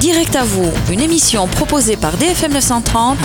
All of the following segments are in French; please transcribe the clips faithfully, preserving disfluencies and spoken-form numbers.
Direct à vous, une émission proposée par D F M neuf cent trente.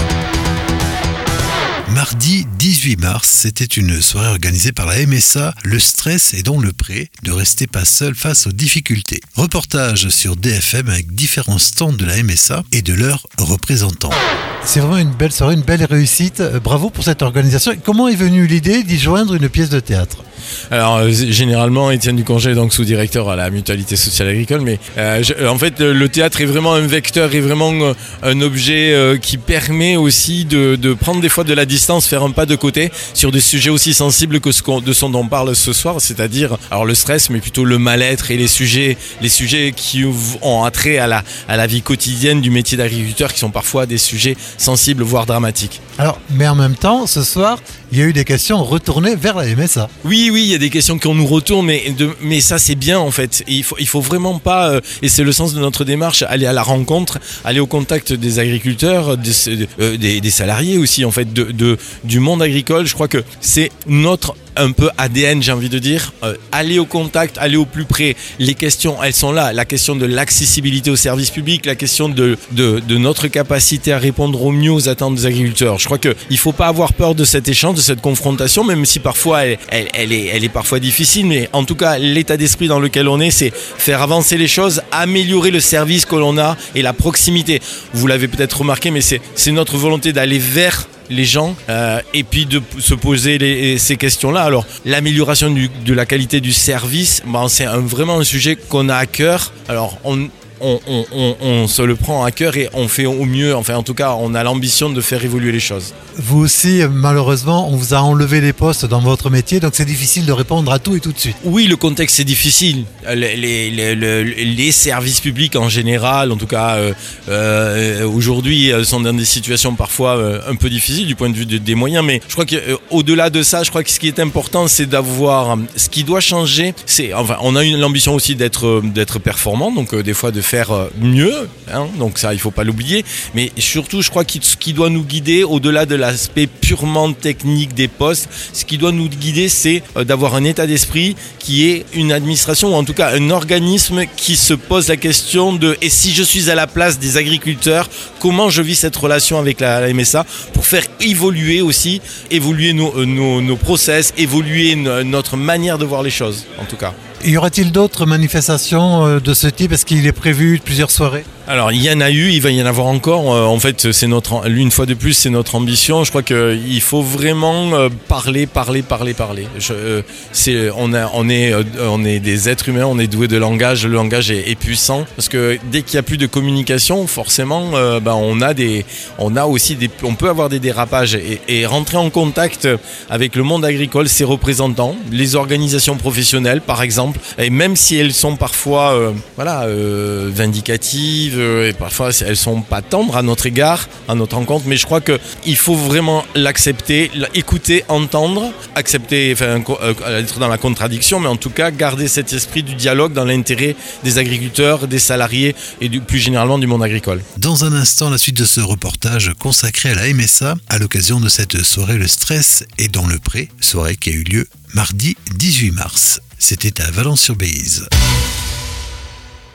Mardi dix-huit mars, c'était une soirée organisée par la M S A, le stress et donc le prêt, ne restez pas seul face aux difficultés. Reportage sur D F M avec différents stands de la M S A et de leurs représentants. C'est vraiment une belle soirée, une belle réussite. Bravo pour cette organisation. Comment est venue l'idée d'y joindre une pièce de théâtre ? Alors euh, généralement Étienne Ducongé est donc sous-directeur à la Mutualité Sociale Agricole, mais euh, je, en fait le théâtre est vraiment un vecteur, est vraiment euh, un objet euh, qui permet aussi de, de prendre des fois de la distance, faire un pas de côté sur des sujets aussi sensibles que ce qu'on, de ce dont on parle ce soir, c'est-à-dire alors le stress, mais plutôt le mal-être et les sujets, les sujets qui ont attrait à la, à la vie quotidienne du métier d'agriculteur, qui sont parfois des sujets sensibles voire dramatiques. Alors, mais en même temps, ce soir, il y a eu des questions retournées vers la M S A. Oui, oui, il y a des questions qu'on nous retourne, mais, de, mais ça c'est bien en fait. Et il faut, il faut vraiment pas, euh, et c'est le sens de notre démarche, aller à la rencontre, aller au contact des agriculteurs, des, euh, des, des salariés aussi en fait, de, de, du monde agricole. Je crois que c'est notre un peu A D N, j'ai envie de dire, euh, aller au contact, aller au plus près. Les questions, elles sont là. La question de l'accessibilité aux services publics, la question de, de, de notre capacité à répondre au mieux aux attentes des agriculteurs. Je crois qu'il ne faut pas avoir peur de cet échange, de cette confrontation, même si parfois elle, elle, elle, est, elle est parfois difficile, mais en tout cas, l'état d'esprit dans lequel on est, c'est faire avancer les choses, améliorer le service que l'on a et la proximité. Vous l'avez peut-être remarqué, mais c'est, c'est notre volonté d'aller vers les gens euh, et puis de se poser les, ces questions-là. Alors l'amélioration du, de la qualité du service, ben, c'est un, vraiment un sujet qu'on a à cœur. Alors on On, on, on, on se le prend à cœur et on fait au mieux, enfin en tout cas on a l'ambition de faire évoluer les choses. Vous aussi, malheureusement, on vous a enlevé les postes dans votre métier, donc c'est difficile de répondre à tout et tout de suite. Oui, le contexte est difficile. Les, les, les, les, les services publics en général, en tout cas euh, euh, aujourd'hui, sont dans des situations parfois euh, un peu difficiles du point de vue de, des moyens, mais je crois qu'au-delà de ça, je crois que ce qui est important, c'est d'avoir, ce qui doit changer, c'est, enfin on a une, l'ambition aussi d'être, d'être performant, donc euh, des fois de faire mieux, hein, donc ça il faut pas l'oublier, mais surtout je crois que ce qui doit nous guider au-delà de l'aspect purement technique des postes, ce qui doit nous guider c'est d'avoir un état d'esprit qui est une administration ou en tout cas un organisme qui se pose la question de et si je suis à la place des agriculteurs, comment je vis cette relation avec la, la M S A pour faire évoluer aussi, évoluer nos, nos, nos process, évoluer no, notre manière de voir les choses en tout cas. Y aura-t-il d'autres manifestations de ce type ? Est-ce qu'il est prévu plusieurs soirées ? Alors il y en a eu, il va y en avoir encore. En fait, c'est notre, une fois de plus, c'est notre ambition. Je crois qu'il faut vraiment parler, parler, parler, parler. Je, c'est, on, a, on, est, on est des êtres humains, on est doués de langage. Le langage est, est puissant parce que dès qu'il n'y a plus de communication, forcément, euh, ben, on a des, on a aussi des, on peut avoir des dérapages et, et rentrer en contact avec le monde agricole, ses représentants, les organisations professionnelles, par exemple. Et même si elles sont parfois euh, voilà, euh, vindicatives euh, et parfois elles sont pas tendres à notre égard, à notre rencontre, mais je crois qu'il faut vraiment l'accepter, l'écouter, entendre, accepter, enfin, euh, être dans la contradiction, mais en tout cas garder cet esprit du dialogue dans l'intérêt des agriculteurs, des salariés et du, plus généralement du monde agricole. Dans un instant, la suite de ce reportage consacré à la M S A à l'occasion de cette soirée Le Stress est dans le pré, soirée qui a eu lieu mardi dix-huit mars. C'était à Valence-sur-Béziers.